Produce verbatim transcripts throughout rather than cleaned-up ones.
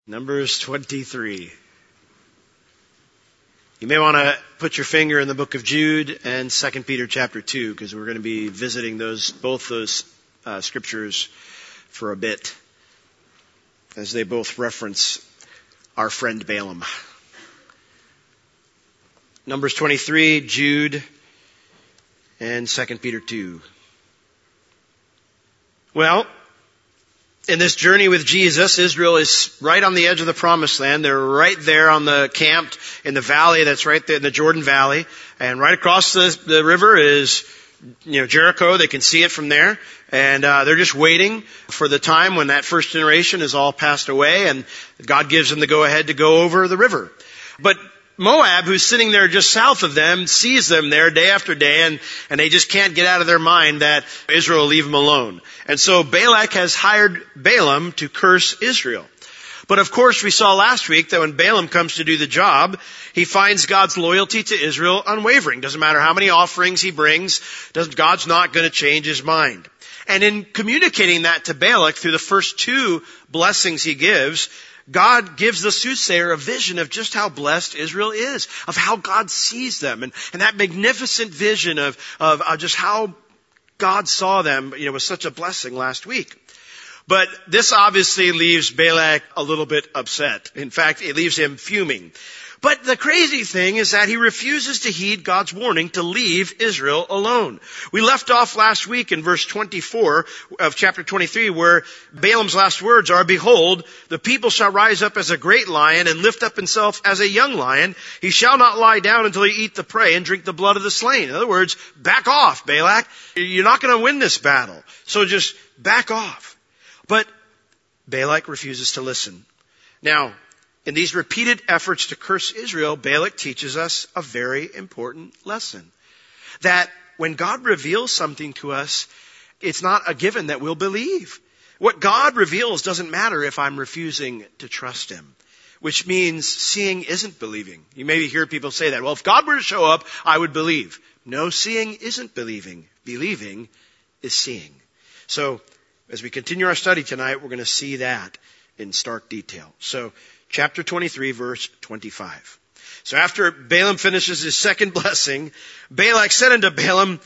Numbers twenty-three. You may want to put your finger in the book of Jude and Second Peter chapter two, because we're going to be visiting those both those uh, scriptures for a bit, as they both reference our friend Balaam. Numbers twenty-three, Jude, and Second Peter two. Well, in this journey with Jesus, Israel is right on the edge of the promised land. They're right there on the camped in the valley that's right there in the Jordan Valley. And right across the, the river is, you know, Jericho. They can see it from there. And uh, they're just waiting for the time when that first generation is all passed away and God gives them the go-ahead to go over the river. But Moab, who's sitting there just south of them, sees them there day after day, and, and they just can't get out of their mind that Israel will leave them alone. And so Balak has hired Balaam to curse Israel. But of course, we saw last week that when Balaam comes to do the job, he finds God's loyalty to Israel unwavering. Doesn't matter how many offerings he brings, doesn't, God's not going to change his mind. And in communicating that to Balak through the first two blessings he gives, God gives the soothsayer a vision of just how blessed Israel is, of how God sees them, and, and that magnificent vision of, of, of just how God saw them, you know, was such a blessing last week. But this obviously leaves Balak a little bit upset. In fact, it leaves him fuming. But the crazy thing is that he refuses to heed God's warning to leave Israel alone. We left off last week in verse twenty-four of chapter twenty-three, where Balaam's last words are, "Behold, the people shall rise up as a great lion and lift up himself as a young lion. He shall not lie down until he eat the prey and drink the blood of the slain." In other words, back off, Balak. You're not going to win this battle. So just back off. But Balak refuses to listen. Now, in these repeated efforts to curse Israel, Balak teaches us a very important lesson. That when God reveals something to us, it's not a given that we'll believe. What God reveals doesn't matter if I'm refusing to trust Him. Which means seeing isn't believing. You maybe hear people say that. Well, if God were to show up, I would believe. No, seeing isn't believing. Believing is seeing. So, as we continue our study tonight, we're going to see that in stark detail. So, chapter twenty-three, verse twenty-five. So after Balaam finishes his second blessing, Balak said unto Balaam,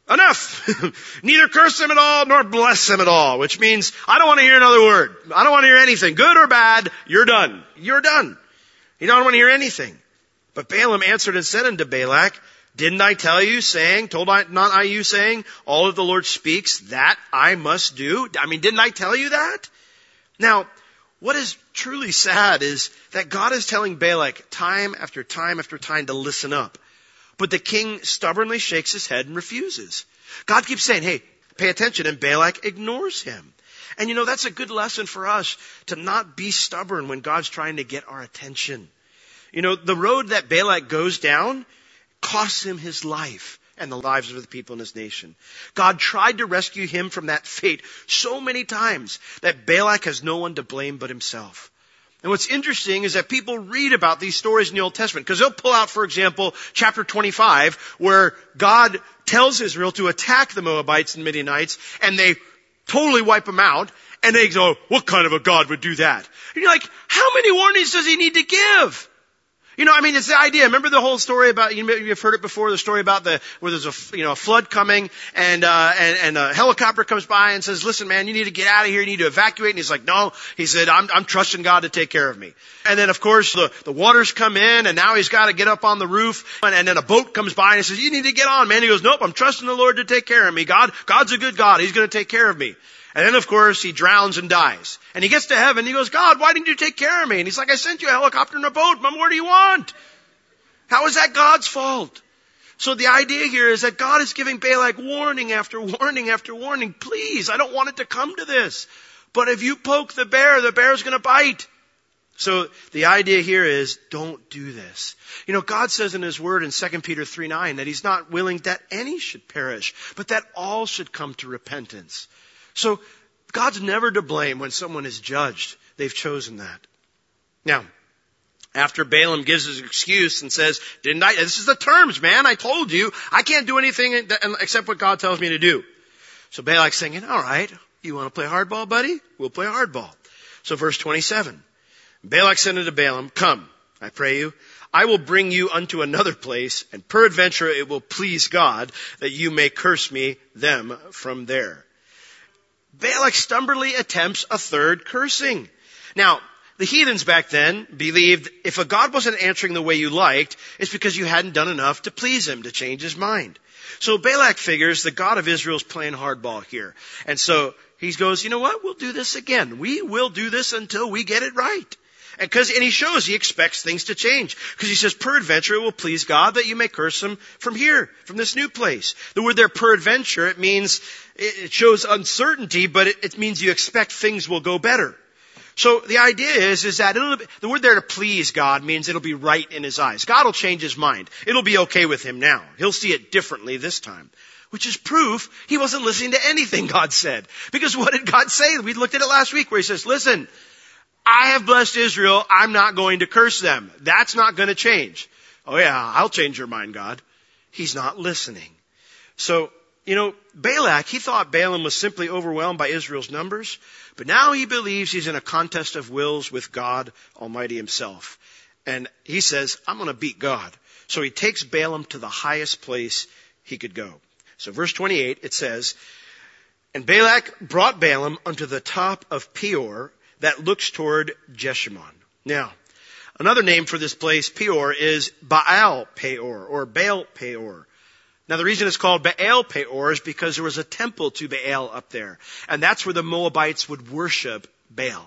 "Enough! Neither curse him at all, nor bless him at all." Which means, I don't want to hear another word. I don't want to hear anything. Good or bad, you're done. You're done. You don't want to hear anything. But Balaam answered and said unto Balak, "Didn't I tell you, saying, told I not I you, saying, all that the Lord speaks, that I must do?" I mean, didn't I tell you that? Now, what is truly sad is that God is telling Balak time after time after time to listen up. But the king stubbornly shakes his head and refuses. God keeps saying, "Hey, pay attention," and Balak ignores him. And you know, that's a good lesson for us, to not be stubborn when God's trying to get our attention. You know, the road that Balak goes down costs him his life and the lives of the people in his nation. God tried to rescue him from that fate so many times that Balak has no one to blame but himself. And what's interesting is that people read about these stories in the Old Testament, because they'll pull out, for example, chapter twenty-five, where God tells Israel to attack the Moabites and Midianites, and they totally wipe them out, and they go, "What kind of a God would do that?" And you're like, how many warnings does he need to give? You know, I mean, it's the idea. Remember the whole story about, you know, you've heard it before, the story about the, where there's a, you know, a flood coming and, uh, and, and a helicopter comes by and says, "Listen, man, you need to get out of here. You need to evacuate." And he's like, "No," he said, I'm, I'm trusting God to take care of me. And then, of course, the, the waters come in and now he's got to get up on the roof. And, and then a boat comes by and he says, "You need to get on, man." He goes, "Nope, I'm trusting the Lord to take care of me. God, God's a good God. He's going to take care of me." And then, of course, he drowns and dies. And he gets to heaven. He goes, "God, why didn't you take care of me?" And he's like, "I sent you a helicopter and a boat. Mom, what do you want?" How is that God's fault? So the idea here is that God is giving Balak warning after warning after warning. Please, I don't want it to come to this. But if you poke the bear, the bear's going to bite. So the idea here is, don't do this. You know, God says in His Word in Second Peter three nine that He's not willing that any should perish, but that all should come to repentance. So God's never to blame when someone is judged. They've chosen that. Now, after Balaam gives his excuse and says, "Didn't I? This is the terms, man. I told you. I can't do anything except what God tells me to do." So Balak's thinking, "All right, you want to play hardball, buddy? We'll play hardball." So verse twenty-seven. Balak said unto Balaam, come, I pray you, I will bring you unto another place, and peradventure it will please God that you may curse me them from there. Balak stubbornly attempts a third cursing. Now, the heathens back then believed if a God wasn't answering the way you liked, it's because you hadn't done enough to please him, to change his mind. So Balak figures the God of Israel is playing hardball here. And so he goes, you know what? We'll do this again. We will do this until we get it right. And, cause, and he shows he expects things to change. Because he says, peradventure it will please God that you may curse him from here, from this new place. The word there, peradventure, it means, it shows uncertainty, but it, it means you expect things will go better. So the idea is, is that it'll, the word there to please God means it'll be right in his eyes. God will change his mind. It'll be okay with him now. He'll see it differently this time. Which is proof he wasn't listening to anything God said. Because what did God say? We looked at it last week where he says, listen, I have blessed Israel. I'm not going to curse them. That's not going to change. Oh yeah, I'll change your mind, God. He's not listening. So, you know, Balak, he thought Balaam was simply overwhelmed by Israel's numbers, but now he believes he's in a contest of wills with God Almighty himself. And he says, I'm going to beat God. So he takes Balaam to the highest place he could go. So verse twenty-eight, it says, and Balak brought Balaam unto the top of Peor, that looks toward Jeshimon. Now, another name for this place, Peor, is Baal Peor, or Baal Peor. Now, the reason it's called Baal Peor is because there was a temple to Baal up there. And that's where the Moabites would worship Baal.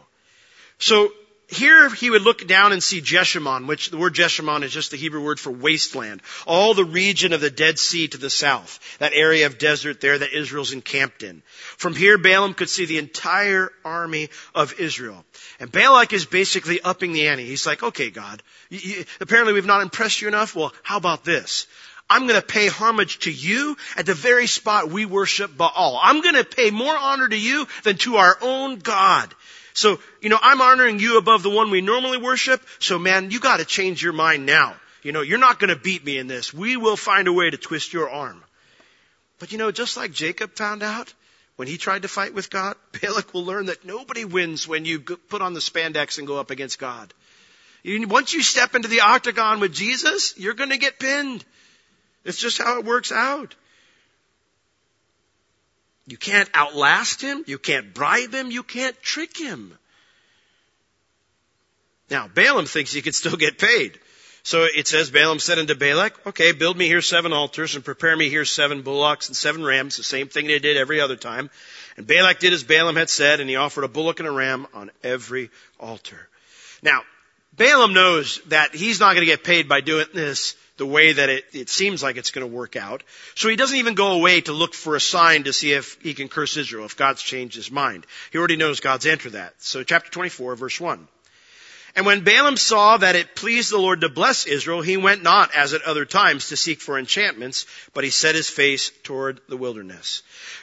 So, here he would look down and see Jeshimon, which the word Jeshimon is just the Hebrew word for wasteland. All the region of the Dead Sea to the south. That area of desert there that Israel's encamped in. From here, Balaam could see the entire army of Israel. And Balak is basically upping the ante. He's like, okay, God, you, you, apparently we've not impressed you enough. Well, how about this? I'm going to pay homage to you at the very spot we worship Baal. I'm going to pay more honor to you than to our own God. So, you know, I'm honoring you above the one we normally worship. So, man, you got to change your mind now. You know, you're not going to beat me in this. We will find a way to twist your arm. But, you know, just like Jacob found out when he tried to fight with God, Balak will learn that nobody wins when you put on the spandex and go up against God. You, once you step into the octagon with Jesus, you're going to get pinned. It's just how it works out. You can't outlast him. You can't bribe him. You can't trick him. Now, Balaam thinks he could still get paid. So it says, Balaam said unto Balak, okay, build me here seven altars and prepare me here seven bullocks and seven rams, the same thing they did every other time. And Balak did as Balaam had said, and he offered a bullock and a ram on every altar. Now, Balaam knows that he's not going to get paid by doing this the way that it, it seems like it's going to work out. So he doesn't even go away to look for a sign to see if he can curse Israel, if God's changed his mind. He already knows God's answered that. So chapter twenty-four, verse one. And when Balaam saw that it pleased the Lord to bless Israel, he went not as at other times to seek for enchantments, but he set his face toward the wilderness.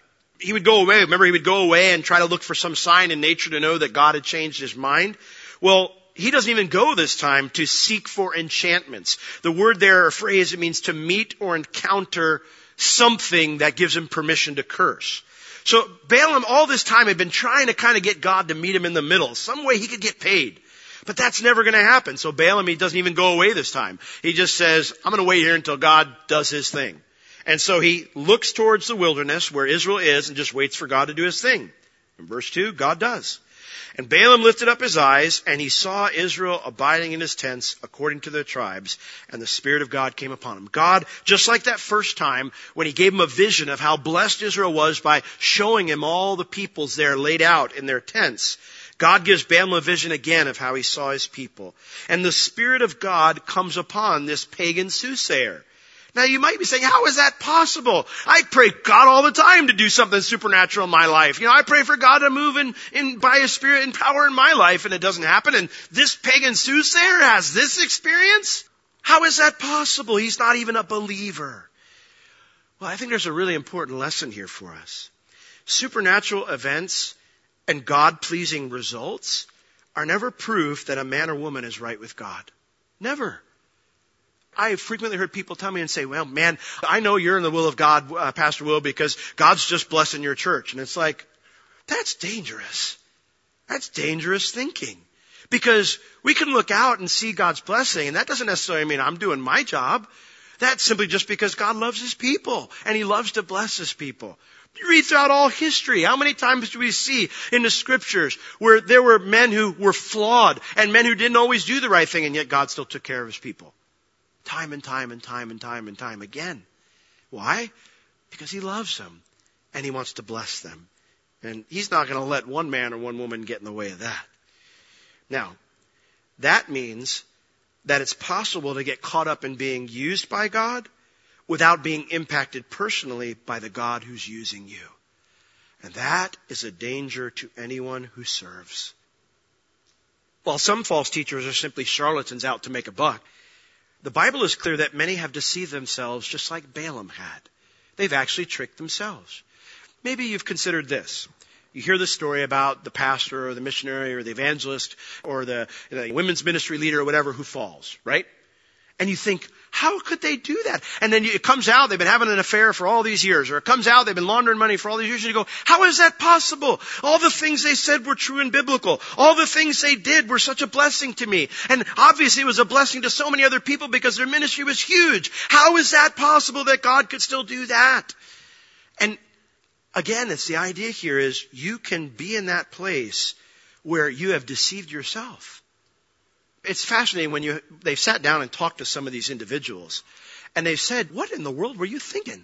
He would go away. Remember, he would go away and try to look for some sign in nature to know that God had changed his mind. Well, he doesn't even go this time to seek for enchantments. The word there, or phrase, it means to meet or encounter something that gives him permission to curse. So Balaam all this time had been trying to kind of get God to meet him in the middle. Some way he could get paid. But that's never going to happen. So Balaam, he doesn't even go away this time. He just says, I'm going to wait here until God does his thing. And so he looks towards the wilderness where Israel is and just waits for God to do his thing. In verse two, God does. And Balaam lifted up his eyes, and he saw Israel abiding in his tents according to their tribes, and the Spirit of God came upon him. God, just like that first time, when he gave him a vision of how blessed Israel was by showing him all the peoples there laid out in their tents, God gives Balaam a vision again of how he saw his people. And the Spirit of God comes upon this pagan soothsayer. Now you might be saying, how is that possible? I pray God all the time to do something supernatural in my life. You know, I pray for God to move in, in by His Spirit and power in my life, and it doesn't happen. And this pagan soothsayer has this experience? How is that possible? He's not even a believer. Well, I think there's a really important lesson here for us. Supernatural events and God-pleasing results are never proof that a man or woman is right with God. Never. I have frequently heard people tell me and say, well, man, I know you're in the will of God, uh, Pastor Will, because God's just blessing your church. And it's like, that's dangerous. That's dangerous thinking. Because we can look out and see God's blessing, and that doesn't necessarily mean I'm doing my job. That's simply just because God loves His people, and He loves to bless His people. You read throughout all history. How many times do we see in the scriptures where there were men who were flawed and men who didn't always do the right thing, and yet God still took care of His people? Time and time and time and time and time again. Why? Because He loves them and He wants to bless them. And He's not going to let one man or one woman get in the way of that. Now, that means that it's possible to get caught up in being used by God without being impacted personally by the God who's using you. And that is a danger to anyone who serves. While some false teachers are simply charlatans out to make a buck, the Bible is clear that many have deceived themselves just like Balaam had. They've actually tricked themselves. Maybe you've considered this. You hear the story about the pastor or the missionary or the evangelist or the, the women's ministry leader or whatever who falls, right? And you think, how could they do that? And then it comes out they've been having an affair for all these years. Or it comes out they've been laundering money for all these years. And you go, how is that possible? All the things they said were true and biblical. All the things they did were such a blessing to me. And obviously it was a blessing to so many other people because their ministry was huge. How is that possible that God could still do that? And again, it's the idea here is you can be in that place where you have deceived yourself. It's fascinating when you they've sat down and talked to some of these individuals, and they've said, what in the world were you thinking?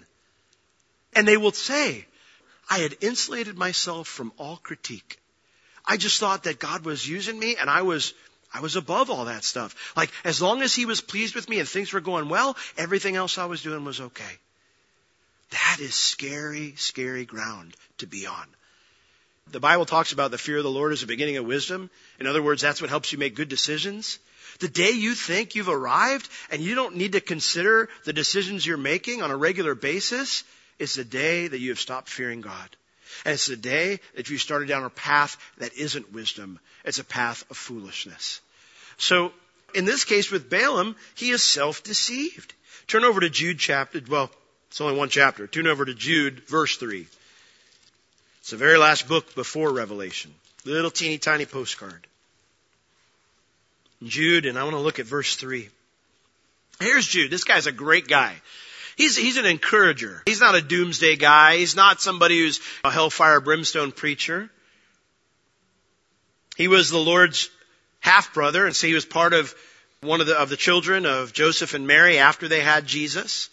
And they will say, I had insulated myself from all critique. I just thought that God was using me, and I was I was above all that stuff. Like, as long as He was pleased with me and things were going well, everything else I was doing was okay. That is scary, scary ground to be on. The Bible talks about the fear of the Lord as the beginning of wisdom. In other words, that's what helps you make good decisions. The day you think you've arrived and you don't need to consider the decisions you're making on a regular basis is the day that you have stopped fearing God. And it's the day that you started down a path that isn't wisdom. It's a path of foolishness. So, in this case with Balaam, he is self-deceived. Turn over to Jude chapter, well, it's only one chapter. Turn over to Jude, verse three. It's the very last book before Revelation. Little teeny tiny postcard. Jude, and I want to look at verse three. Here's Jude. This guy's a great guy. He's, he's an encourager. He's not a doomsday guy. He's not somebody who's a hellfire brimstone preacher. He was the Lord's half-brother, and so he was part of one of the, of the children of Joseph and Mary after they had Jesus.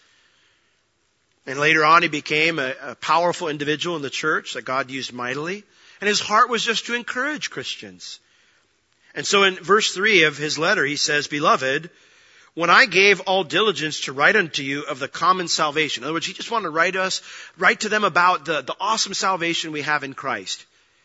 And later on, he became a, a powerful individual in the church that God used mightily. And his heart was just to encourage Christians. And so in verse three of his letter, he says, Beloved, when I gave all diligence to write unto you of the common salvation. In other words, he just wanted to write us, write to them about the, the awesome salvation we have in Christ.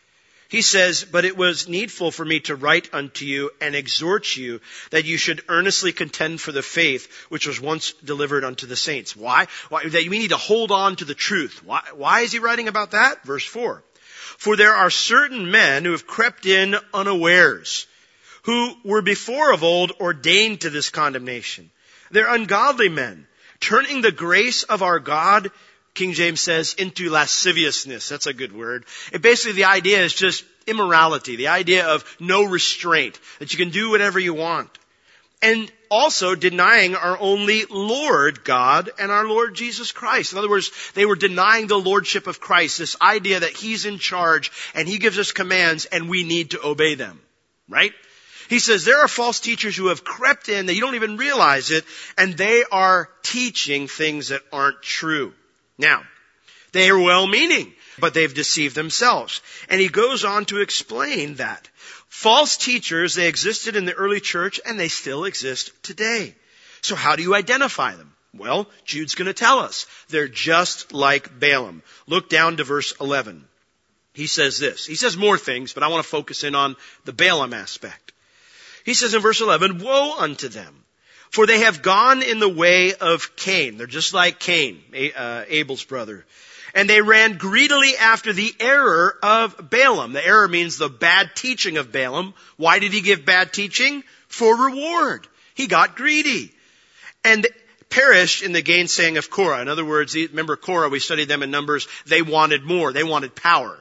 He says, but it was needful for me to write unto you and exhort you that you should earnestly contend for the faith which was once delivered unto the saints. Why? Why? That we need to hold on to the truth. Why, why is he writing about that? Verse four. For there are certain men who have crept in unawares, who were before of old ordained to this condemnation. They're ungodly men, turning the grace of our God, King James says, into lasciviousness. That's a good word. It basically, the idea is just immorality, the idea of no restraint, that you can do whatever you want. And also denying our only Lord God and our Lord Jesus Christ. In other words, they were denying the lordship of Christ, this idea that He's in charge and He gives us commands and we need to obey them. Right? He says there are false teachers who have crept in that you don't even realize it, and they are teaching things that aren't true. Now, they are well-meaning, but they've deceived themselves. And he goes on to explain that. False teachers, they existed in the early church, and they still exist today. So how do you identify them? Well, Jude's going to tell us. They're just like Balaam. Look down to verse eleven. He says this. He says more things, but I want to focus in on the Balaam aspect. He says in verse eleven, Woe unto them! For they have gone in the way of Cain. They're just like Cain, uh, Abel's brother. And they ran greedily after the error of Balaam. The error means the bad teaching of Balaam. Why did he give bad teaching? For reward. He got greedy. And perished in the gainsaying of Korah. In other words, remember Korah, we studied them in Numbers. They wanted more. They wanted power.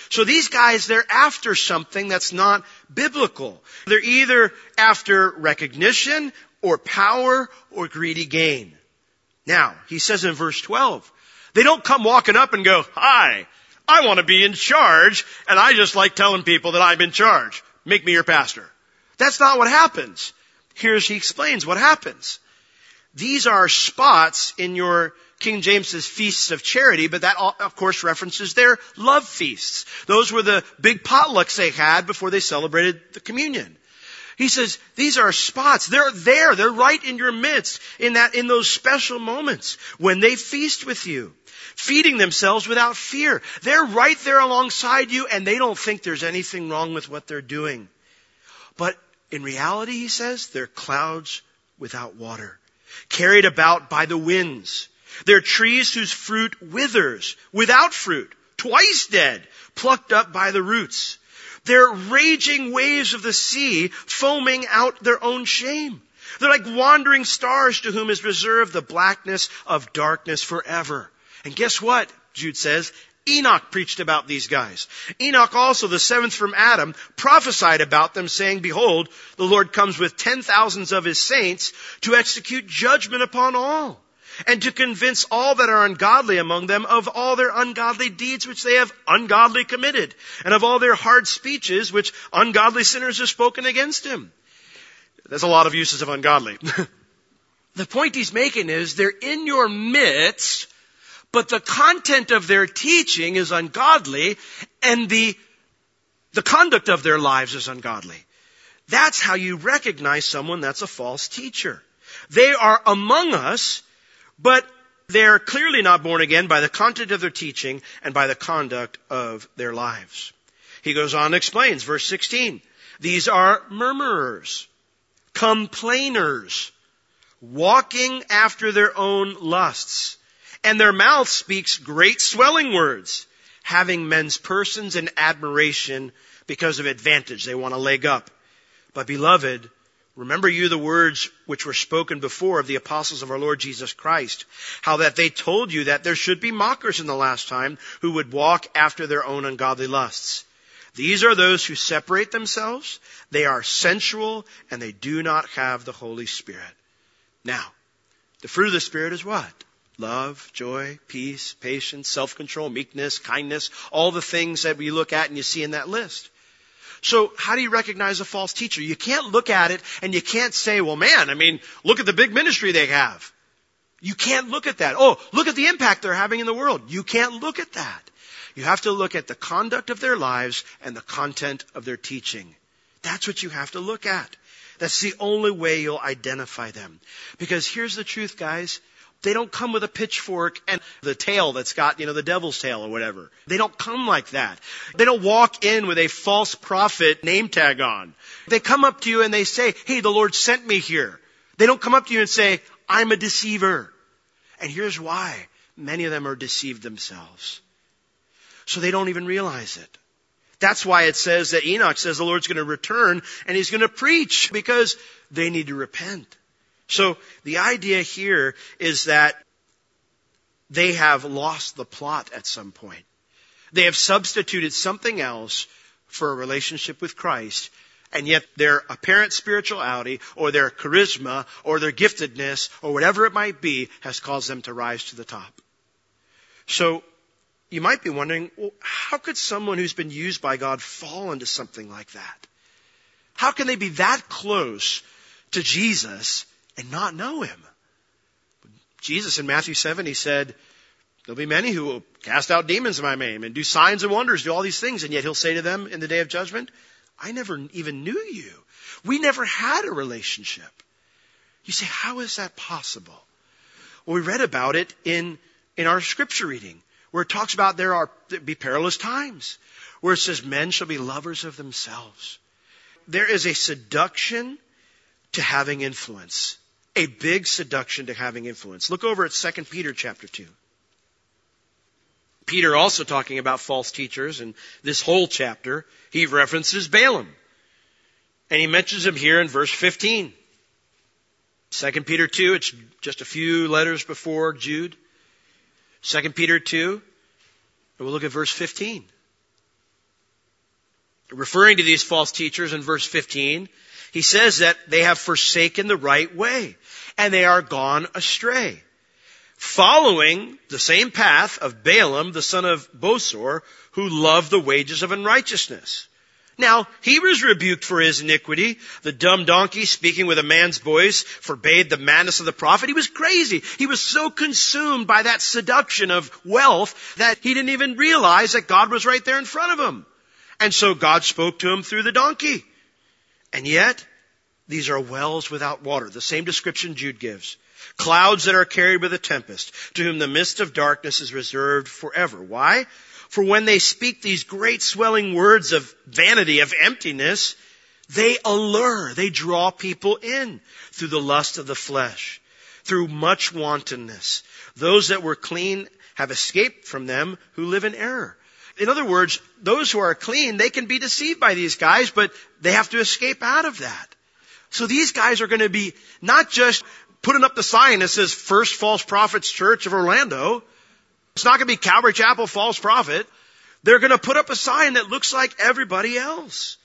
So these guys, they're after something that's not biblical. They're either after recognition or power or greedy gain. Now, he says in verse twelve, they don't come walking up and go, hi, I want to be in charge, and I just like telling people that I'm in charge. Make me your pastor. That's not what happens. Here's, he explains what happens. These are spots in your King James's feasts of charity, but that of course references their love feasts. Those were the big potlucks they had before they celebrated the communion. He says, these are spots. They're there. They're right in your midst in that, in those special moments when they feast with you, feeding themselves without fear. They're right there alongside you and they don't think there's anything wrong with what they're doing. But in reality, he says, they're clouds without water, carried about by the winds. They're trees whose fruit withers, without fruit, twice dead, plucked up by the roots. They're raging waves of the sea, foaming out their own shame. They're like wandering stars to whom is reserved the blackness of darkness forever. And guess what? Jude says, Enoch preached about these guys. Enoch also, the seventh from Adam, prophesied about them, saying, behold, the Lord comes with ten thousands of his saints to execute judgment upon all, and to convince all that are ungodly among them of all their ungodly deeds which they have ungodly committed, and of all their hard speeches which ungodly sinners have spoken against him. There's a lot of uses of ungodly. The point he's making is they're in your midst, but the content of their teaching is ungodly, and the, the conduct of their lives is ungodly. That's how you recognize someone that's a false teacher. They are among us, but they're clearly not born again by the content of their teaching and by the conduct of their lives. He goes on and explains, verse sixteen, these are murmurers, complainers, walking after their own lusts, and their mouth speaks great swelling words, having men's persons in admiration because of advantage. They want a leg up. But beloved, remember you the words which were spoken before of the apostles of our Lord Jesus Christ, how that they told you that there should be mockers in the last time who would walk after their own ungodly lusts. These are those who separate themselves. They are sensual and they do not have the Holy Spirit. Now, the fruit of the Spirit is what? Love, joy, peace, patience, self-control, meekness, kindness, all the things that we look at and you see in that list. So how do you recognize a false teacher? You can't look at it and you can't say, well, man, I mean, look at the big ministry they have. You can't look at that. Oh, look at the impact they're having in the world. You can't look at that. You have to look at the conduct of their lives and the content of their teaching. That's what you have to look at. That's the only way you'll identify them. Because here's the truth, guys. They don't come with a pitchfork and the tail that's got, you know, the devil's tail or whatever. They don't come like that. They don't walk in with a false prophet name tag on. They come up to you and they say, hey, the Lord sent me here. They don't come up to you and say, I'm a deceiver. And here's why. Many of them are deceived themselves. So they don't even realize it. That's why it says that Enoch says the Lord's going to return and he's going to preach, because they need to repent. So the idea here is that they have lost the plot at some point. They have substituted something else for a relationship with Christ, and yet their apparent spirituality or their charisma or their giftedness or whatever it might be has caused them to rise to the top. So you might be wondering, well, how could someone who's been used by God fall into something like that? How can they be that close to Jesus and not know him? Jesus in Matthew seven, he said, there'll be many who will cast out demons in my name and do signs and wonders, do all these things. And yet he'll say to them in the day of judgment, I never even knew you. We never had a relationship. You say, how is that possible? Well, we read about it in, in our scripture reading, where it talks about there are there be perilous times, where it says men shall be lovers of themselves. There is a seduction to having influence. A big seduction to having influence. Look over at Second Peter chapter two. Peter also talking about false teachers, and this whole chapter, he references Balaam. And he mentions him here in verse fifteen. Second Peter two, it's just a few letters before Jude. Second Peter two, and we'll look at verse fifteen. Referring to these false teachers in verse fifteen, he says that they have forsaken the right way and they are gone astray, following the same path of Balaam, the son of Bosor, who loved the wages of unrighteousness. Now, he was rebuked for his iniquity. The dumb donkey, speaking with a man's voice, forbade the madness of the prophet. He was crazy. He was so consumed by that seduction of wealth that he didn't even realize that God was right there in front of him. And so God spoke to him through the donkey. And yet, these are wells without water. The same description Jude gives. Clouds that are carried with a tempest, to whom the mist of darkness is reserved forever. Why? For when they speak these great swelling words of vanity, of emptiness, they allure, they draw people in through the lust of the flesh, through much wantonness. Those that were clean have escaped from them who live in error. In other words, those who are clean, they can be deceived by these guys, but they have to escape out of that. So these guys are going to be not just putting up the sign that says First False Prophets Church of Orlando. It's not going to be Calvary Chapel False Prophet. They're going to put up a sign that looks like everybody else.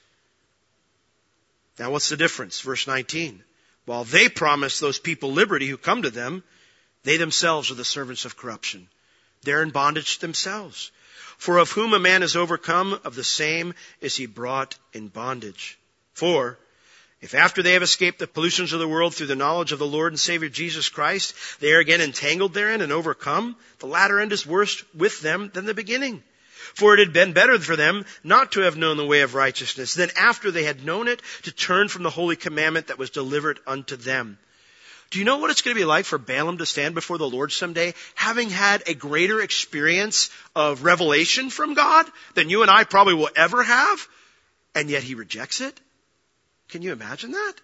Now what's the difference? Verse nineteen. While they promise those people liberty who come to them, they themselves are the servants of corruption. They're in bondage themselves. For of whom a man is overcome, of the same is he brought in bondage. For if after they have escaped the pollutions of the world through the knowledge of the Lord and Savior Jesus Christ, they are again entangled therein and overcome, the latter end is worse with them than the beginning. For it had been better for them not to have known the way of righteousness than after they had known it to turn from the holy commandment that was delivered unto them. Do you know what it's going to be like for Balaam to stand before the Lord someday, having had a greater experience of revelation from God than you and I probably will ever have, and yet he rejects it? Can you imagine that?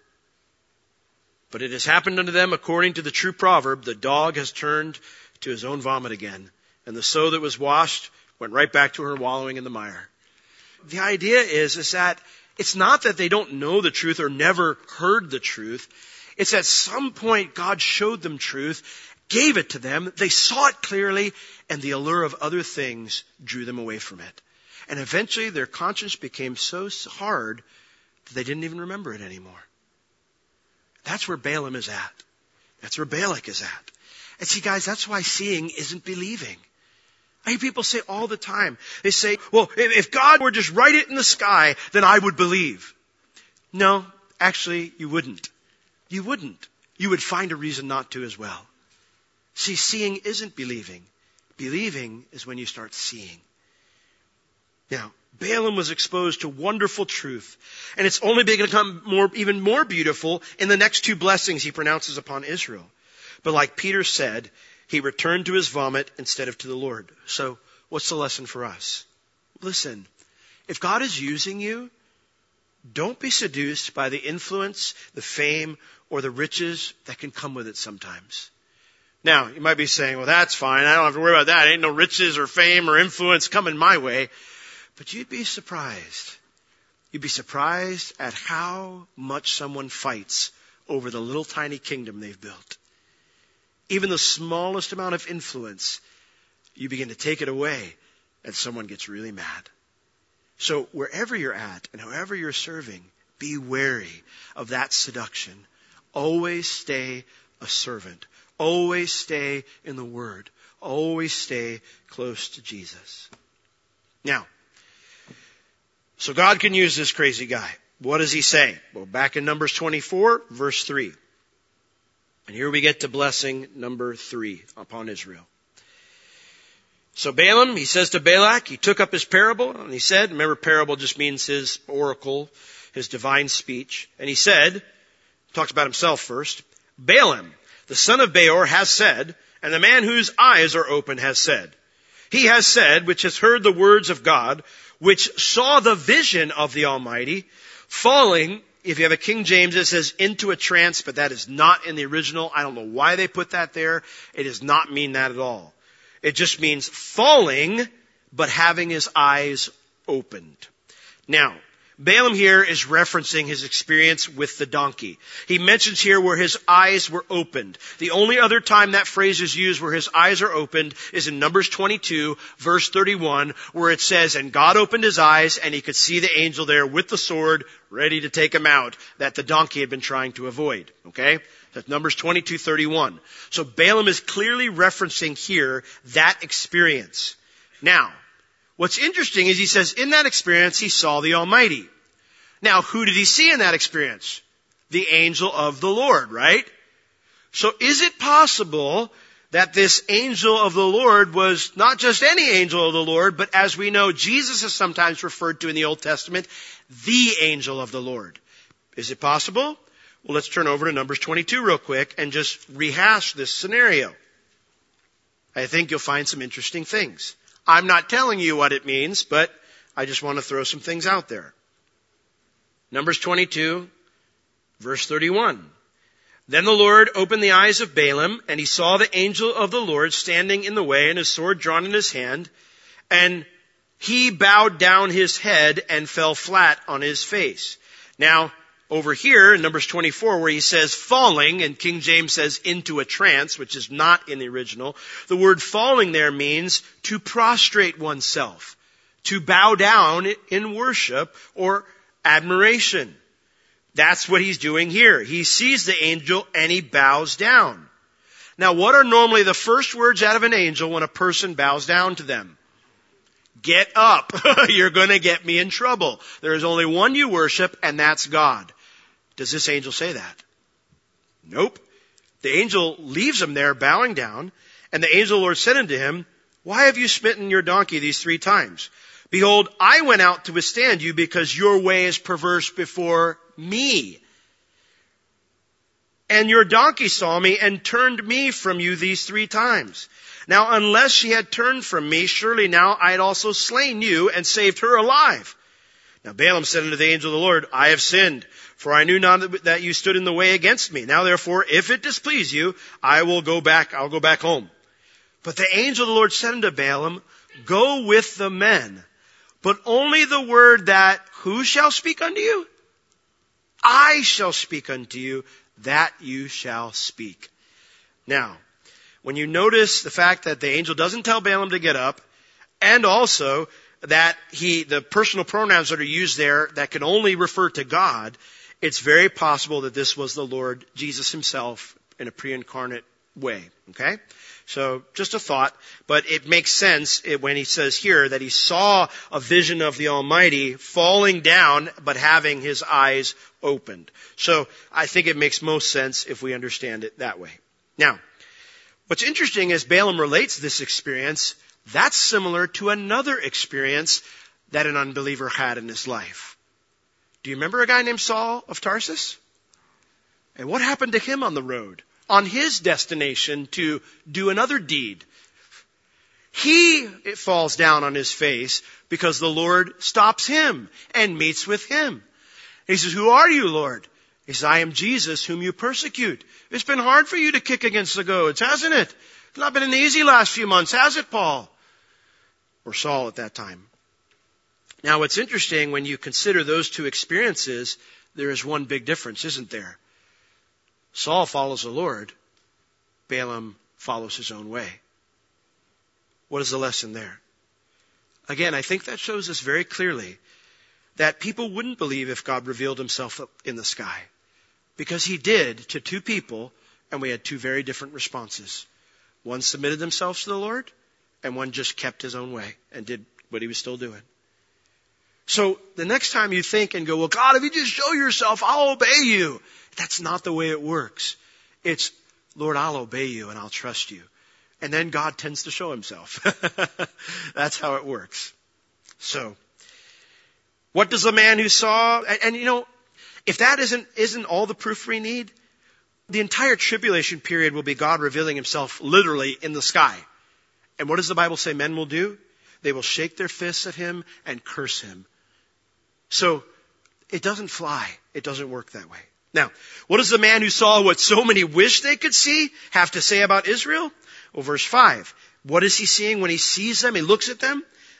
But it has happened unto them according to the true proverb, the dog has turned to his own vomit again, and the sow that was washed went right back to her wallowing in the mire. The idea is, is that it's not that they don't know the truth or never heard the truth. It's at some point God showed them truth, gave it to them, they saw it clearly, and the allure of other things drew them away from it. And eventually their conscience became so hard that they didn't even remember it anymore. That's where Balaam is at. That's where Balak is at. And see, guys, that's why seeing isn't believing. I hear people say all the time, they say, well, if God were just write it in the sky, then I would believe. No, actually, you wouldn't. You wouldn't. You would find a reason not to as well. See, seeing isn't believing. Believing is when you start seeing. Now, Balaam was exposed to wonderful truth, and it's only going to become more, even more beautiful in the next two blessings he pronounces upon Israel. But like Peter said, he returned to his vomit instead of to the Lord. So what's the lesson for us? Listen, if God is using you, don't be seduced by the influence, the fame, or the riches that can come with it sometimes. Now, you might be saying, well, that's fine. I don't have to worry about that. Ain't no riches or fame or influence coming my way. But you'd be surprised. You'd be surprised at how much someone fights over the little tiny kingdom they've built. Even the smallest amount of influence, you begin to take it away and someone gets really mad. So wherever you're at and however you're serving, be wary of that seduction. Always stay a servant. Always stay in the Word. Always stay close to Jesus. Now, so God can use this crazy guy. What does he say? Well, back in Numbers twenty-four, verse three. And here we get to blessing number three upon Israel. So Balaam, he says to Balak, he took up his parable, and he said, remember parable just means his oracle, his divine speech. And he said, talks about himself first, Balaam, the son of Beor, has said, and the man whose eyes are open has said. He has said, which has heard the words of God, which saw the vision of the Almighty, falling, if you have a King James, it says into a trance, but that is not in the original. I don't know why they put that there. It does not mean that at all. It just means falling, but having his eyes opened. Now, Balaam here is referencing his experience with the donkey. He mentions here where his eyes were opened. The only other time that phrase is used where his eyes are opened is in Numbers twenty-two, verse thirty-one, where it says, and God opened his eyes and he could see the angel there with the sword ready to take him out that the donkey had been trying to avoid. Okay? That's Numbers twenty-two thirty-one. So Balaam is clearly referencing here that experience. Now, what's interesting is he says in that experience he saw the Almighty. Now, who did he see in that experience? The angel of the Lord, right? So is it possible that this angel of the Lord was not just any angel of the Lord, but as we know, Jesus is sometimes referred to in the Old Testament, the angel of the Lord? Is it possible? Well, let's turn over to Numbers twenty-two real quick and just rehash this scenario. I think you'll find some interesting things. I'm not telling you what it means, but I just want to throw some things out there. Numbers twenty-two, verse thirty-one. Then the Lord opened the eyes of Balaam, and he saw the angel of the Lord standing in the way and his sword drawn in his hand, and he bowed down his head and fell flat on his face. Now, over here in Numbers twenty-four, where he says falling, and King James says into a trance, which is not in the original, the word falling there means to prostrate oneself, to bow down in worship or admiration. That's what he's doing here. He sees the angel and he bows down. Now, what are normally the first words out of an angel when a person bows down to them? Get up. You're going to get me in trouble. There is only one you worship, and that's God. Does this angel say that? Nope. The angel leaves him there bowing down, and the angel of the Lord said unto him, why have you smitten your donkey these three times? Behold, I went out to withstand you because your way is perverse before me. And your donkey saw me and turned me from you these three times. Now, unless she had turned from me, surely now I had also slain you and saved her alive. Now Balaam said unto the angel of the Lord, I have sinned, for I knew not that you stood in the way against me. Now therefore, if it displease you, I will go back, I'll go back home. But the angel of the Lord said unto Balaam, go with the men, but only the word that who shall speak unto you? I shall speak unto you, that you shall speak. Now, when you notice the fact that the angel doesn't tell Balaam to get up, and also that he, the personal pronouns that are used there that can only refer to God, it's very possible that this was the Lord Jesus himself in a pre-incarnate way. Okay? So just a thought, but it makes sense when he says here that he saw a vision of the Almighty falling down, but having his eyes opened. So I think it makes most sense if we understand it that way. Now, what's interesting is Balaam relates this experience. That's similar to another experience that an unbeliever had in his life. Do you remember a guy named Saul of Tarsus? And what happened to him on the road? On his destination to do another deed. He it falls down on his face because the Lord stops him and meets with him. He says, who are you, Lord? He says, I am Jesus whom you persecute. It's been hard for you to kick against the goads, hasn't it? It's not been an easy last few months, has it, Paul? Or Saul at that time. Now, what's interesting when you consider those two experiences, there is one big difference, isn't there? Saul follows the Lord. Balaam follows his own way. What is the lesson there? Again, I think that shows us very clearly that people wouldn't believe if God revealed himself up in the sky. Because he did to two people, and we had two very different responses. One submitted themselves to the Lord, and one just kept his own way and did what he was still doing. So the next time you think and go, well, God, if you just show yourself, I'll obey you. That's not the way it works. It's, Lord, I'll obey you and I'll trust you. And then God tends to show himself. That's how it works. So, what does the man who saw, and, and you know, if that isn't, isn't all the proof we need, the entire tribulation period will be God revealing himself literally in the sky. And what does the Bible say men will do? They will shake their fists at him and curse him. So, it doesn't fly. It doesn't work that way. Now, what does the man who saw what so many wish they could see have to say about Israel? Well, verse five. What is he seeing when he sees them? He looks at them.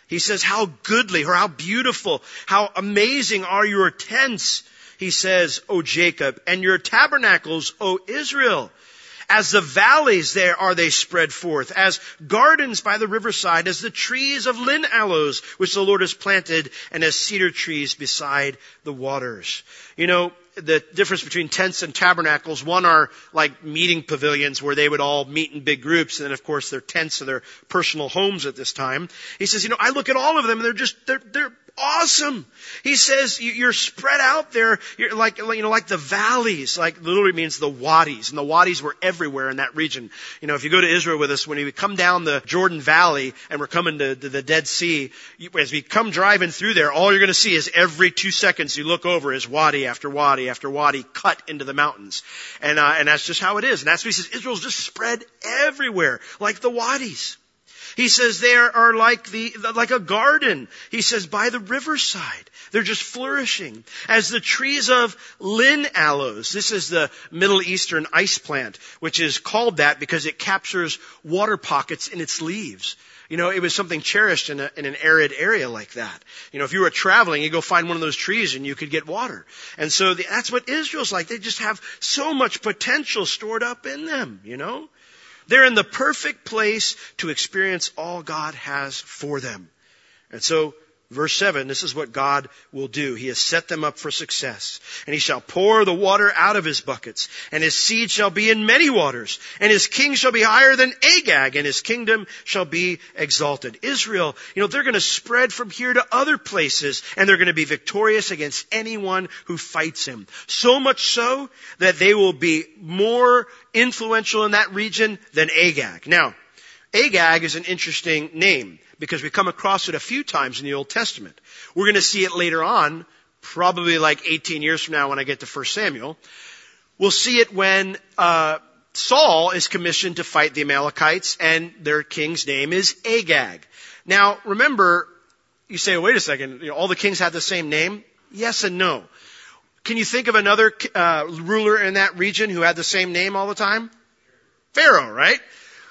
He says, how goodly or how beautiful, how amazing are your tents, he says, O Jacob, and your tabernacles, O Israel. As the valleys there are they spread forth, as gardens by the riverside, as the trees of lin aloes, which the Lord has planted, and as cedar trees beside the waters. You know, the difference between tents and tabernacles, one are like meeting pavilions where they would all meet in big groups, and then of course their tents are their personal homes at this time. He says, you know, I look at all of them and they're just, they're, they're awesome. He says you're spread out there, you're like, you know, like the valleys, like literally means the wadis, and the wadis were everywhere in that region. You know, if you go to Israel with us, when we come down the Jordan Valley and we're coming to, to the Dead Sea, as we come driving through there, all you're going to see is every two seconds you look over is wadi after wadi after wadi cut into the mountains. And, uh, and that's just how it is. And that's what he says, Israel's just spread everywhere, like the wadis. He says they are like the, like a garden. He says by the riverside. They're just flourishing. As the trees of lin aloes. This is the Middle Eastern ice plant, which is called that because it captures water pockets in its leaves. You know, it was something cherished in, a, in an arid area like that. You know, if you were traveling, you go find one of those trees and you could get water. And so the, that's what Israel's like. They just have so much potential stored up in them, you know. They're in the perfect place to experience all God has for them. And so, verse seven, this is what God will do. He has set them up for success. And he shall pour the water out of his buckets, and his seed shall be in many waters, and his king shall be higher than Agag, and his kingdom shall be exalted. Israel, you know, they're going to spread from here to other places, and they're going to be victorious against anyone who fights him. So much so that they will be more influential in that region than Agag. Now, Agag is an interesting name because we come across it a few times in the Old Testament. We're going to see it later on, probably like eighteen years from now when I get to First Samuel. We'll see it when uh Saul is commissioned to fight the Amalekites, and their king's name is Agag. Now, remember, you say, wait a second, you know, all the kings had the same name? Yes and no. Can you think of another uh ruler in that region who had the same name all the time? Pharaoh, right?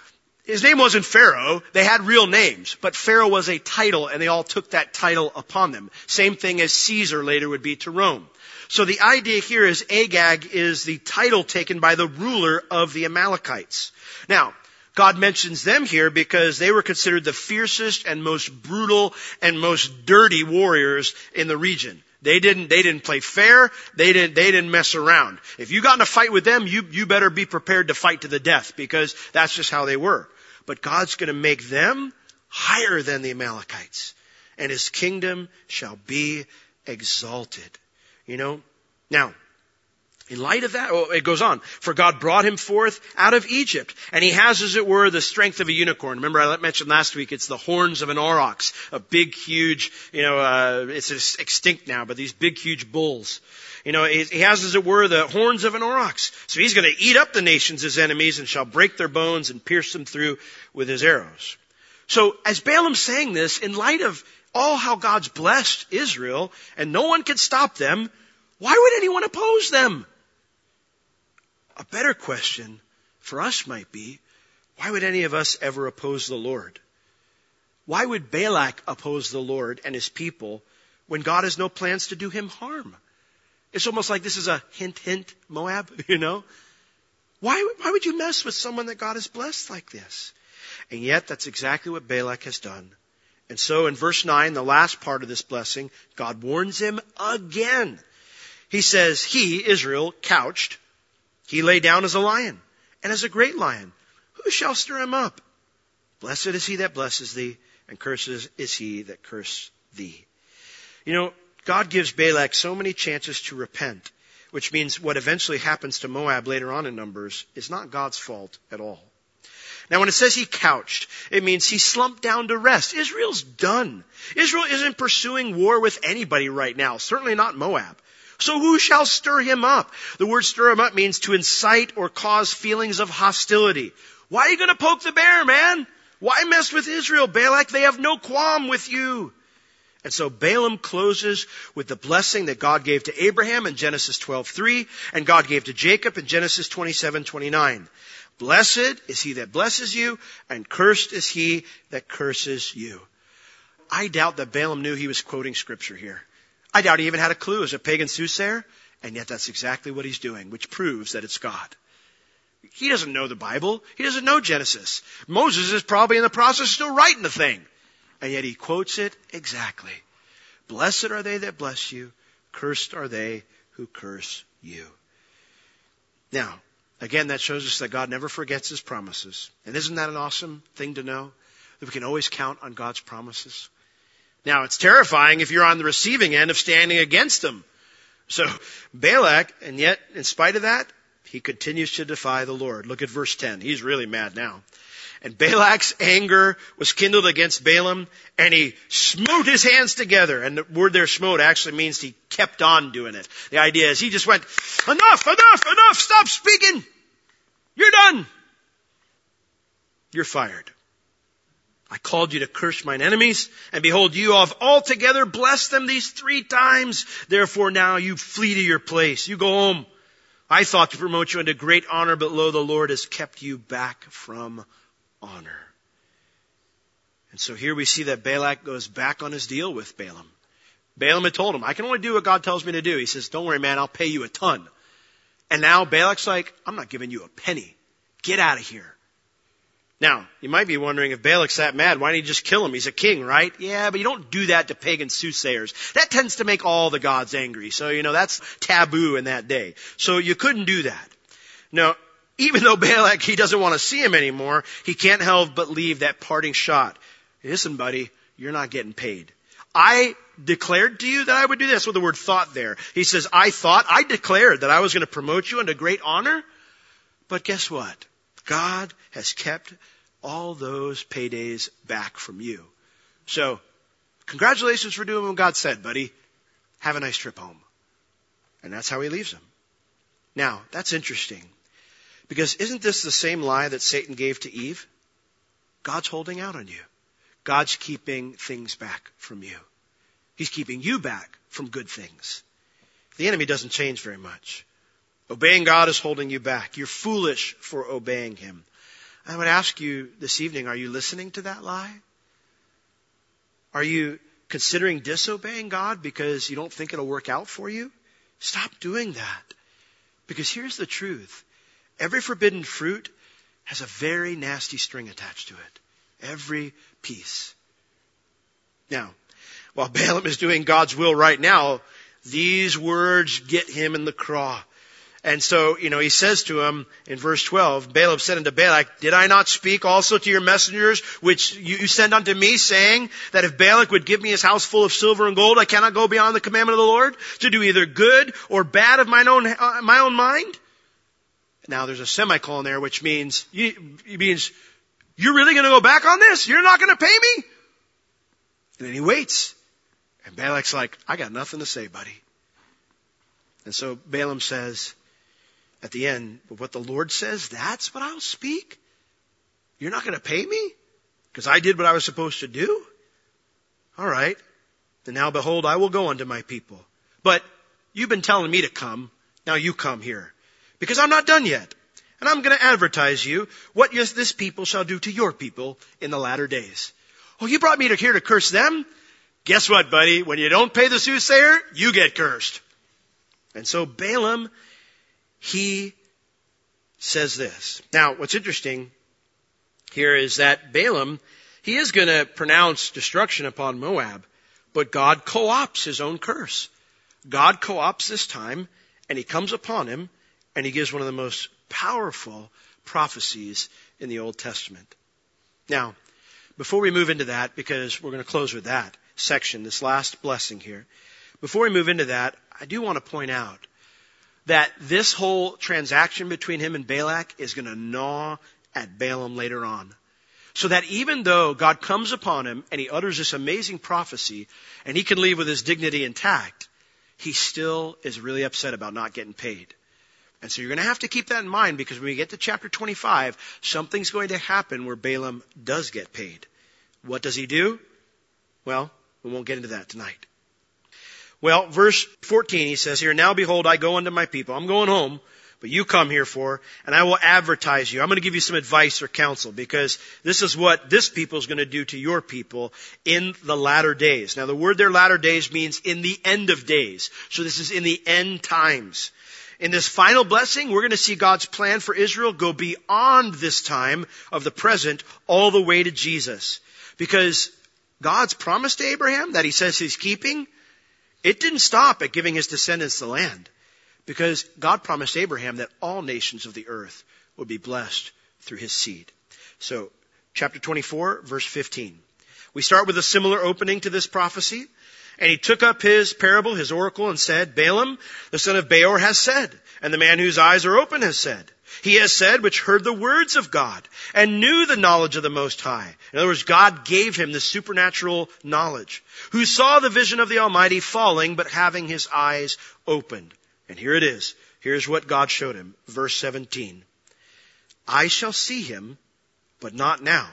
His name wasn't Pharaoh. They had real names, but Pharaoh was a title, and they all took that title upon them. Same thing as Caesar later would be to Rome. So the idea here is Agag is the title taken by the ruler of the Amalekites. Now, God mentions them here because they were considered the fiercest and most brutal and most dirty warriors in the region. They didn't, they didn't play fair. They didn't, they didn't mess around. If you got in a fight with them, you, you better be prepared to fight to the death because that's just how they were. But God's going to make them higher than the Amalekites, and his kingdom shall be exalted. You know? Now, in light of that, oh, it goes on. For God brought him forth out of Egypt, and he has, as it were, the strength of a unicorn. Remember, I mentioned last week, it's the horns of an aurochs, a big, huge, you know, uh, it's extinct now, but these big, huge bulls. You know, he has, as it were, the horns of an aurochs. So he's going to eat up the nations, his enemies, and shall break their bones and pierce them through with his arrows. So as Balaam's saying this, in light of all how God's blessed Israel, and no one can stop them, why would anyone oppose them? A better question for us might be, why would any of us ever oppose the Lord? Why would Balak oppose the Lord and his people when God has no plans to do him harm? It's almost like this is a hint, hint, Moab, you know? Why, why would you mess with someone that God has blessed like this? And yet, that's exactly what Balak has done. And so in verse nine, the last part of this blessing, God warns him again. He says, he, Israel, couched, he lay down as a lion, and as a great lion. Who shall stir him up? Blessed is he that blesses thee, and cursed is he that curses thee. You know, God gives Balak so many chances to repent, which means what eventually happens to Moab later on in Numbers is not God's fault at all. Now, when it says he couched, it means he slumped down to rest. Israel's done. Israel isn't pursuing war with anybody right now, certainly not Moab. So who shall stir him up? The word stir him up means to incite or cause feelings of hostility. Why are you going to poke the bear, man? Why mess with Israel, Balak? They have no qualm with you. And so Balaam closes with the blessing that God gave to Abraham in Genesis twelve three, and God gave to Jacob in Genesis twenty-seven twenty-nine. Blessed is he that blesses you, and cursed is he that curses you. I doubt that Balaam knew he was quoting scripture here. I doubt he even had a clue as a pagan soothsayer, and yet that's exactly what he's doing, which proves that it's God. He doesn't know the Bible. He doesn't know Genesis. Moses is probably in the process of still writing the thing, and yet he quotes it exactly. Blessed are they that bless you. Cursed are they who curse you. Now, again, that shows us that God never forgets his promises. And isn't that an awesome thing to know? That we can always count on God's promises. Now, it's terrifying if you're on the receiving end of standing against him. So, Balak, and yet, in spite of that, he continues to defy the Lord. Look at verse ten. He's really mad now. And Balak's anger was kindled against Balaam, and he smote his hands together. And the word there, smote, actually means he kept on doing it. The idea is he just went, enough, enough, enough, stop speaking. You're done. You're fired. I called you to curse mine enemies, and behold, you have altogether blessed them these three times. Therefore now you flee to your place. You go home. I thought to promote you into great honor, but lo, the Lord has kept you back from honor. And so here we see that Balak goes back on his deal with Balaam. Balaam had told him, I can only do what God tells me to do. He says, don't worry, man, I'll pay you a ton. And now Balak's like, I'm not giving you a penny. Get out of here. Now, you might be wondering, if Balak's that mad, why didn't he just kill him? He's a king, right? Yeah, but you don't do that to pagan soothsayers. That tends to make all the gods angry. So, you know, that's taboo in that day. So you couldn't do that. Now, even though Balak, he doesn't want to see him anymore, he can't help but leave that parting shot. Listen, buddy, you're not getting paid. I declared to you that I would do this, with the word thought there. He says, I thought, I declared that I was going to promote you into great honor. But guess what? God has kept all those paydays back from you. So, congratulations for doing what God said, buddy. Have a nice trip home. And that's how he leaves him. Now, that's interesting. Because isn't this the same lie that Satan gave to Eve? God's holding out on you. God's keeping things back from you. He's keeping you back from good things. The enemy doesn't change very much. Obeying God is holding you back. You're foolish for obeying him. I would ask you this evening, are you listening to that lie? Are you considering disobeying God because you don't think it'll work out for you? Stop doing that. Because here's the truth. Every forbidden fruit has a very nasty string attached to it. Every piece. Now, while Balaam is doing God's will right now, these words get him in the craw. And so, you know, he says to him in verse twelve, Balaam said unto Balak, did I not speak also to your messengers, which you send unto me, saying that if Balak would give me his house full of silver and gold, I cannot go beyond the commandment of the Lord to do either good or bad of mine own, uh, my own mind? Now there's a semicolon there, which means, it means, you're really going to go back on this? You're not going to pay me? And then he waits. And Balak's like, I got nothing to say, buddy. And so Balaam says, at the end, but what the Lord says, that's what I'll speak? You're not going to pay me? Because I did what I was supposed to do? All right. Then now behold, I will go unto my people. But you've been telling me to come. Now you come here. Because I'm not done yet. And I'm going to advertise you what this people shall do to your people in the latter days. Oh, you brought me here to curse them? Guess what, buddy? When you don't pay the soothsayer, you get cursed. And so Balaam, he says this. Now, what's interesting here is that Balaam, he is going to pronounce destruction upon Moab, but God co-opts his own curse. God co-opts this time, and he comes upon him, and he gives one of the most powerful prophecies in the Old Testament. Now, before we move into that, because we're going to close with that section, this last blessing here, before we move into that, I do want to point out that this whole transaction between him and Balak is going to gnaw at Balaam later on. So that even though God comes upon him and he utters this amazing prophecy and he can leave with his dignity intact, he still is really upset about not getting paid. And so you're going to have to keep that in mind, because when we get to chapter twenty-five, something's going to happen where Balaam does get paid. What does he do? Well, we won't get into that tonight. Well, verse fourteen, he says here, now behold, I go unto my people. I'm going home. but you come here for, and I will advertise you. I'm going to give you some advice or counsel, because this is what this people is going to do to your people in the latter days. Now the word there, latter days, means in the end of days. So this is in the end times. In this final blessing, we're going to see God's plan for Israel go beyond this time of the present all the way to Jesus. Because God's promise to Abraham that he says he's keeping, it didn't stop at giving his descendants the land. Because God promised Abraham that all nations of the earth would be blessed through his seed. So, chapter twenty-four, verse fifteen. We start with a similar opening to this prophecy. And he took up his parable, his oracle, and said, Balaam, the son of Beor, has said, and the man whose eyes are open has said. He has said, which heard the words of God, and knew the knowledge of the Most High. In other words, God gave him the supernatural knowledge. Who saw the vision of the Almighty falling, but having his eyes opened. And here it is. Here's what God showed him. Verse seventeen. I shall see him, but not now.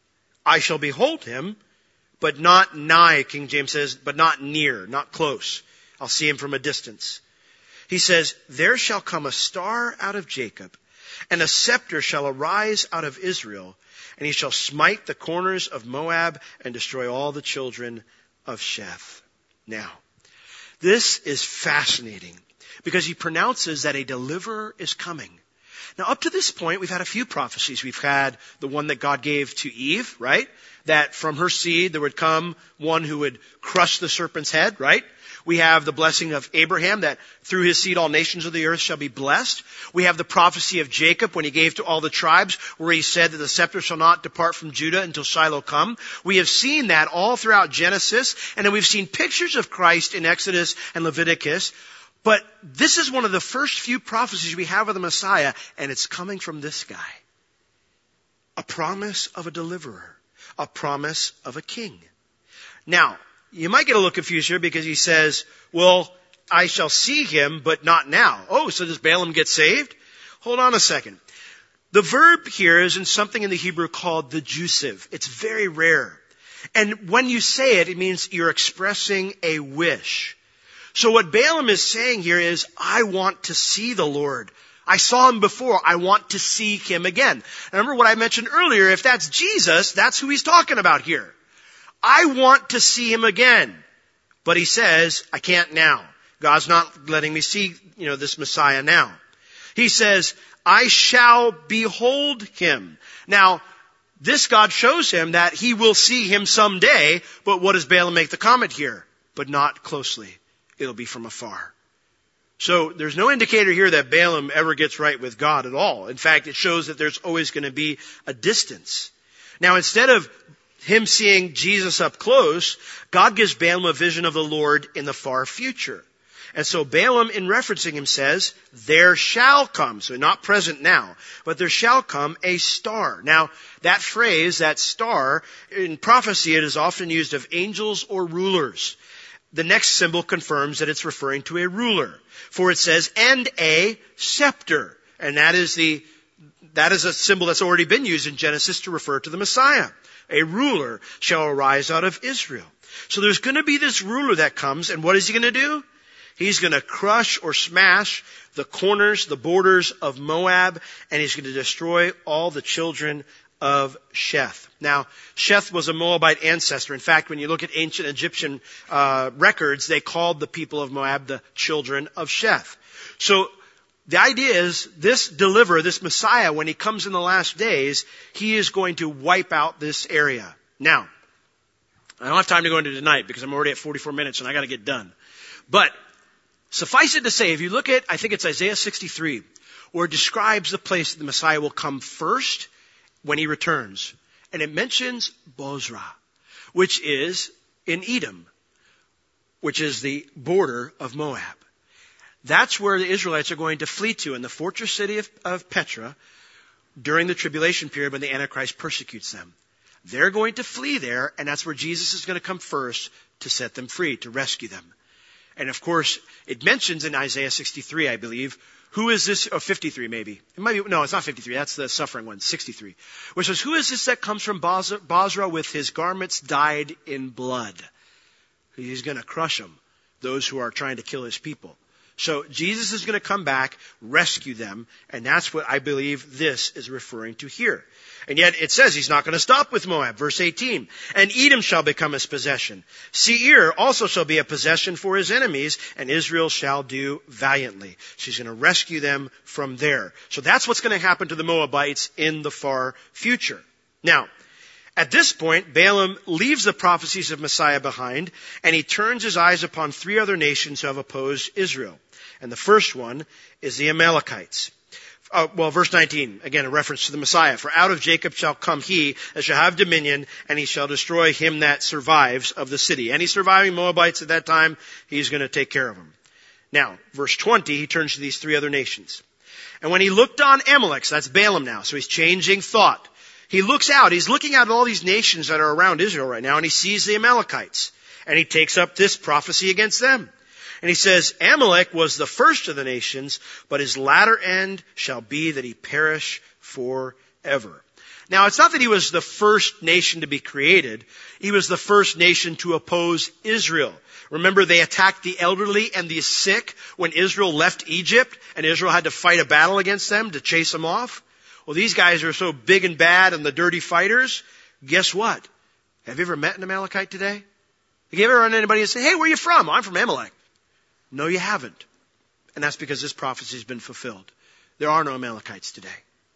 I shall behold him, but not nigh, King James says, but not near, not close. I'll see him from a distance. He says, there shall come a star out of Jacob, and a scepter shall arise out of Israel, and he shall smite the corners of Moab and destroy all the children of Sheth. Now, this is fascinating because he pronounces that a deliverer is coming. Now, up to this point, we've had a few prophecies. We've had the one that God gave to Eve, right? That from her seed there would come one who would crush the serpent's head, right? We have the blessing of Abraham that through his seed all nations of the earth shall be blessed. We have the prophecy of Jacob when he gave to all the tribes where he said that the scepter shall not depart from Judah until Shiloh come. We have seen that all throughout Genesis, and then we've seen pictures of Christ in Exodus and Leviticus. But this is one of the first few prophecies we have of the Messiah, and it's coming from this guy. A promise of a deliverer. A promise of a king. Now, you might get a little confused here because he says, well, I shall see him, but not now. Oh, so does Balaam get saved? Hold on a second. The verb here is in something in the Hebrew called the jusiv. It's very rare. And when you say it, it means you're expressing a wish. So what Balaam is saying here is, I want to see the Lord. I saw him before. I want to see him again. Remember what I mentioned earlier. If that's Jesus, that's who he's talking about here. I want to see him again. But he says, I can't now. God's not letting me see, you know, this Messiah now. He says, I shall behold him. Now, this God shows him that he will see him someday. But what does Balaam make the comment here? But not closely. It'll be from afar. So there's no indicator here that Balaam ever gets right with God at all. In fact, it shows that there's always going to be a distance. Now, instead of him seeing Jesus up close, God gives Balaam a vision of the Lord in the far future. And so Balaam, in referencing him, says, there shall come, so not present now, but there shall come a star. Now, that phrase, that star, in prophecy, it is often used of angels or rulers. The next symbol confirms that it's referring to a ruler. For it says, and a scepter. And that is the, that is a symbol that's already been used in Genesis to refer to the Messiah. A ruler shall arise out of Israel. So there's going to be this ruler that comes, and what is he going to do? He's going to crush or smash the corners, the borders of Moab, and he's going to destroy all the children of Sheth. Now, Sheth was a Moabite ancestor. In fact, when you look at ancient Egyptian uh, records, they called the people of Moab the children of Sheth. So the idea is this deliverer, this Messiah, when he comes in the last days, he is going to wipe out this area. Now, I don't have time to go into it tonight because I'm already at forty-four minutes and I got to get done. But suffice it to say, if you look at, I think it's Isaiah sixty-three, where it describes the place that the Messiah will come first when he returns. And it mentions Bozrah, which is in Edom, which is the border of Moab. That's where the Israelites are going to flee to in the fortress city of, of Petra during the tribulation period when the Antichrist persecutes them. They're going to flee there, and that's where Jesus is going to come first to set them free, to rescue them. And of course, it mentions in Isaiah sixty-three, I believe, who is this, or fifty-three maybe. It might be, no, it's not fifty-three, that's the suffering one, sixty-three. Which says, who is this that comes from Bozrah with his garments dyed in blood? He's going to crush them, those who are trying to kill his people. So Jesus is going to come back, rescue them, and that's what I believe this is referring to here. And yet it says he's not going to stop with Moab. Verse eighteen, and Edom shall become his possession. Seir also shall be a possession for his enemies, and Israel shall do valiantly. She's going to rescue them from there. So that's what's going to happen to the Moabites in the far future. Now, at this point, Balaam leaves the prophecies of Messiah behind, and he turns his eyes upon three other nations who have opposed Israel. And the first one is the Amalekites. Uh, well, verse nineteen, again, a reference to the Messiah. For out of Jacob shall come he that shall have dominion, and he shall destroy him that survives of the city. Any surviving Moabites at that time, he's going to take care of them. Now, verse twenty, he turns to these three other nations. And when he looked on Amalek, so that's Balaam now, so he's changing thought. He looks out, he's looking at all these nations that are around Israel right now, and he sees the Amalekites. And he takes up this prophecy against them. And he says, Amalek was the first of the nations, but his latter end shall be that he perish forever. Now, it's not that he was the first nation to be created. He was the first nation to oppose Israel. Remember, they attacked the elderly and the sick when Israel left Egypt, and Israel had to fight a battle against them to chase them off. Well, these guys are so big and bad and the dirty fighters. Guess what? Have you ever met an Amalekite today? Have you ever run into anybody and say, hey, where are you from? Oh, I'm from Amalek. No, you haven't. And that's because this prophecy has been fulfilled. There are no Amalekites today.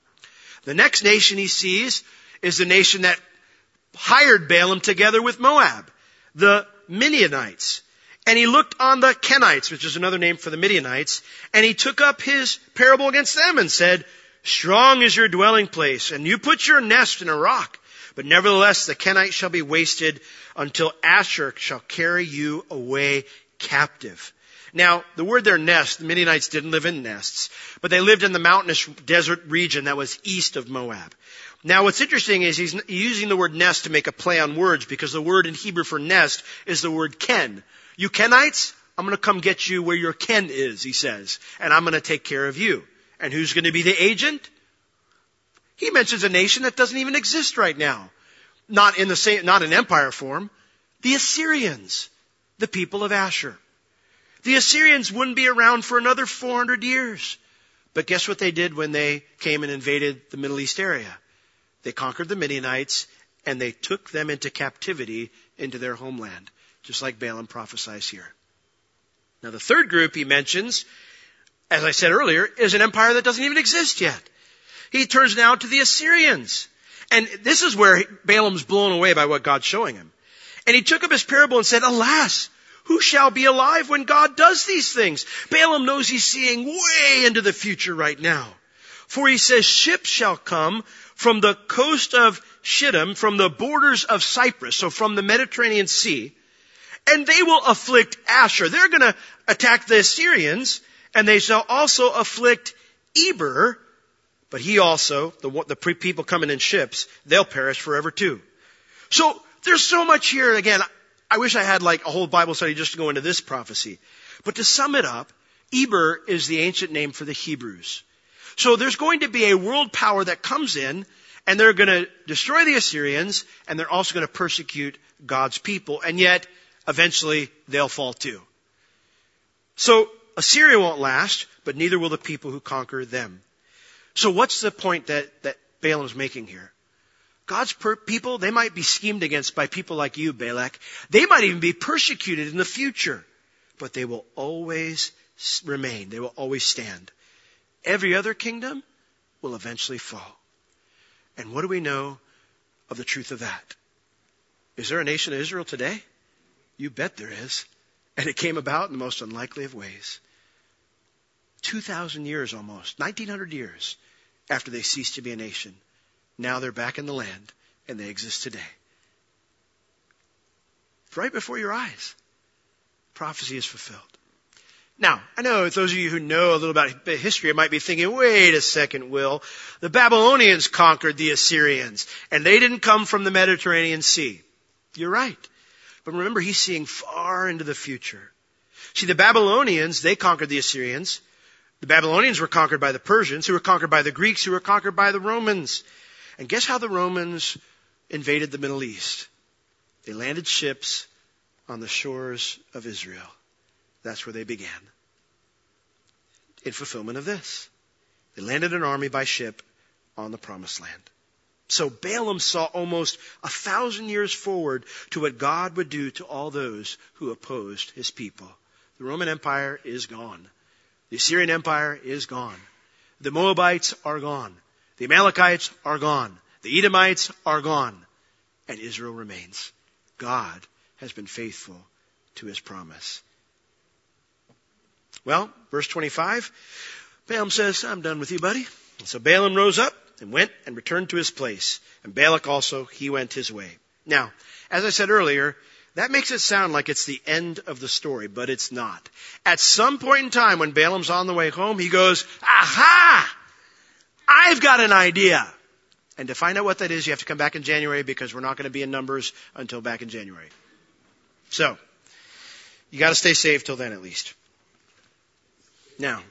The next nation he sees is the nation that hired Balaam together with Moab, the Midianites. And he looked on the Kenites, which is another name for the Midianites, and he took up his parable against them and said, strong is your dwelling place, and you put your nest in a rock. But nevertheless, the Kenites shall be wasted until Asher shall carry you away captive. Now, the word there, nest, the Midianites didn't live in nests, but they lived in the mountainous desert region that was east of Moab. Now, what's interesting is he's using the word nest to make a play on words, because the word in Hebrew for nest is the word ken. You Kenites, I'm going to come get you where your ken is, he says, and I'm going to take care of you. And who's going to be the agent? He mentions a nation that doesn't even exist right now. Not in the same, not in empire form. The Assyrians, the people of Asher. The Assyrians wouldn't be around for another four hundred years. But guess what they did when they came and invaded the Middle East area? They conquered the Midianites, and they took them into captivity into their homeland, just like Balaam prophesies here. Now, the third group he mentions, as I said earlier, is an empire that doesn't even exist yet. He turns now to the Assyrians. And this is where Balaam's blown away by what God's showing him. And he took up his parable and said, alas, who shall be alive when God does these things? Balaam knows he's seeing way into the future right now. For he says, ships shall come from the coast of Shittim, from the borders of Cyprus, so from the Mediterranean Sea, and they will afflict Asher. They're going to attack the Assyrians, and they shall also afflict Eber, but he also, the, the people coming in ships, they'll perish forever too. So there's so much here. Again, I wish I had like a whole Bible study just to go into this prophecy. But to sum it up, Eber is the ancient name for the Hebrews. So there's going to be a world power that comes in, and they're going to destroy the Assyrians, and they're also going to persecute God's people. And yet, eventually, they'll fall too. So Assyria won't last, but neither will the people who conquer them. So what's the point that, that Balaam's making here? God's per- people, they might be schemed against by people like you, Balak. They might even be persecuted in the future, but they will always remain. They will always stand. Every other kingdom will eventually fall. And what do we know of the truth of that? Is there a nation of Israel today? You bet there is. And it came about in the most unlikely of ways. two thousand years almost, nineteen hundred years after they ceased to be a nation. Now they're back in the land, and they exist today. Right before your eyes. Prophecy is fulfilled. Now, I know those of you who know a little about history might be thinking, wait a second, Will. The Babylonians conquered the Assyrians, and they didn't come from the Mediterranean Sea. You're right. But remember, he's seeing far into the future. See, the Babylonians, they conquered the Assyrians. The Babylonians were conquered by the Persians, who were conquered by the Greeks, who were conquered by the Romans. And guess how the Romans invaded the Middle East? They landed ships on the shores of Israel. That's where they began. in fulfillment of this. They landed an army by ship on the promised land. So Balaam saw almost a thousand years forward to what God would do to all those who opposed his people. The Roman Empire is gone. The Assyrian Empire is gone. The Moabites are gone. The Amalekites are gone. The Edomites are gone. And Israel remains. God has been faithful to his promise. Well, verse twenty-five, Balaam says, I'm done with you, buddy. And so Balaam rose up and went and returned to his place. And Balak also, he went his way. Now, as I said earlier, that makes it sound like it's the end of the story, but it's not. At some point in time when Balaam's on the way home, he goes, aha! I've got an idea. And to find out what that is, you have to come back in January because we're not going to be in Numbers until back in January. So, you got to stay safe till then at least. Now,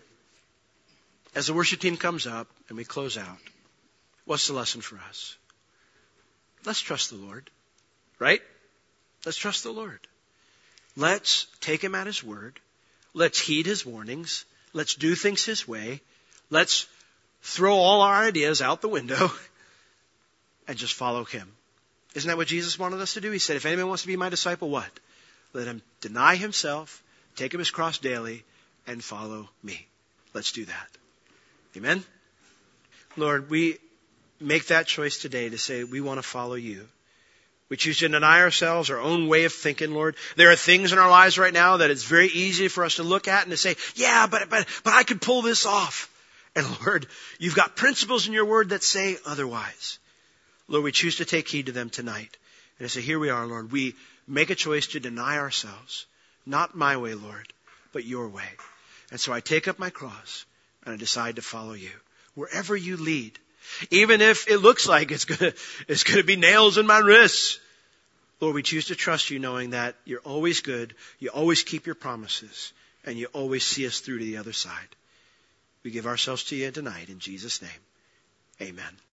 as the worship team comes up and we close out, what's the lesson for us? Let's trust the Lord, right? Let's trust the Lord. Let's take him at his word. Let's heed his warnings. Let's do things his way. Let's throw all our ideas out the window and just follow him. Isn't that what Jesus wanted us to do? He said, if anyone wants to be my disciple, what? Let him deny himself, take up his cross daily, and follow me. Let's do that. Amen? Lord, we make that choice today to say we want to follow you. We choose to deny ourselves, our own way of thinking, Lord. There are things in our lives right now that it's very easy for us to look at and to say, yeah, but, but, but I could pull this off. And Lord, you've got principles in your word that say otherwise. Lord, we choose to take heed to them tonight. And I say, here we are, Lord. We make a choice to deny ourselves. Not my way, Lord, but your way. And so I take up my cross and I decide to follow you. Wherever you lead. Even if it looks like it's gonna, it's gonna be nails in my wrists. Lord, we choose to trust you knowing that you're always good. You always keep your promises. And you always see us through to the other side. We give ourselves to you tonight in Jesus' name. Amen.